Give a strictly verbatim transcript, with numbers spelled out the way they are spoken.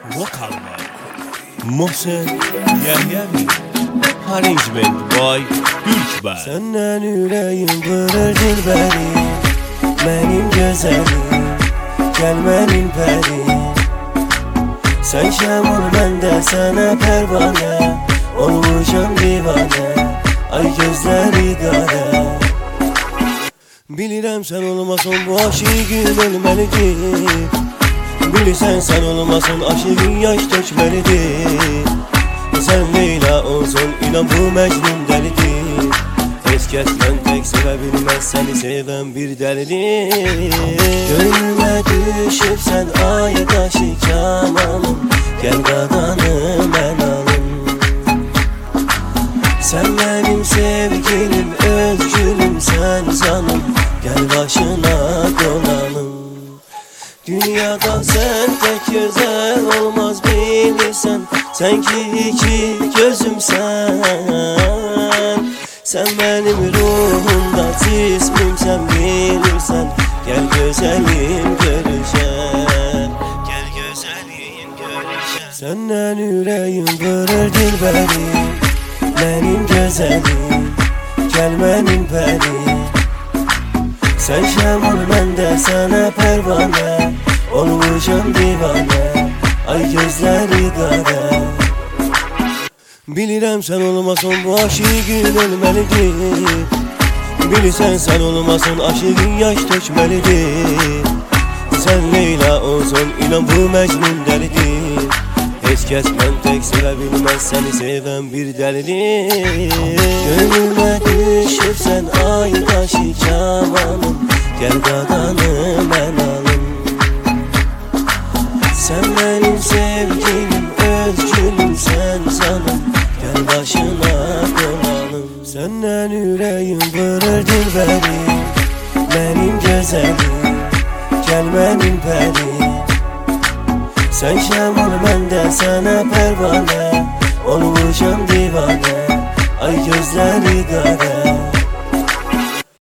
Vokallar Mohsen Yahyavi, Arrangement by Gülçber. Senden yüreğim vurur dilberi, benim güzelim, gelmenin peri. Sen şam ol, ben de sana pervane, olmuşam divane, ay gözleri kara. Bilirəm sen olmasan bu aşığın ölmelidir. Bilirsən sen olmasan aşığın yaş tökmelidir. Sen Leyla olsun, inan bu Mecnun delidir. Heç kəs mən tək sevə bilməz, səni sevən bir dəlidir. Gönlümə düşübsən ay daşı kamanım, gəl qadanım mən alım. Sen benim sevgilim, öz gülüm, sen canım, gel başına dolanım. Dünyada sen tek güzel olmaz bilirsen, sen ki iki gözümsen. Sen benim ruhumda cismimsen bilirsen, gel güzelim görüşen, gel güzelim görüşen. Senden yüreğim vurur dilberi, benim güzelim, gelmenin peri. Sen şam ol, ben de sana pervane, olmuşam divane, ay gözleri kara. Bilirəm sen olmasan bu aşığın ölmelidir. Bilirsən sen olmasan aşığın yaş tökmelidir. Sen Leyla olsun, inan bu Mecnun delidir. Heç kəs mən tək sevə bilməz, səni sevən bir dəlidir. Gönlümə düşübsən ay daşı kamanım, gəl qadanım mən alım. Sen benim sevgilim, öz gülüm, sen canım, gel başına dolanım. Senden yüreğim vurur dilberi, benim güzelim, gelmenin peri. Sen şam ol, ben de sana pervane, olmuşam divane, ay gözleri kara.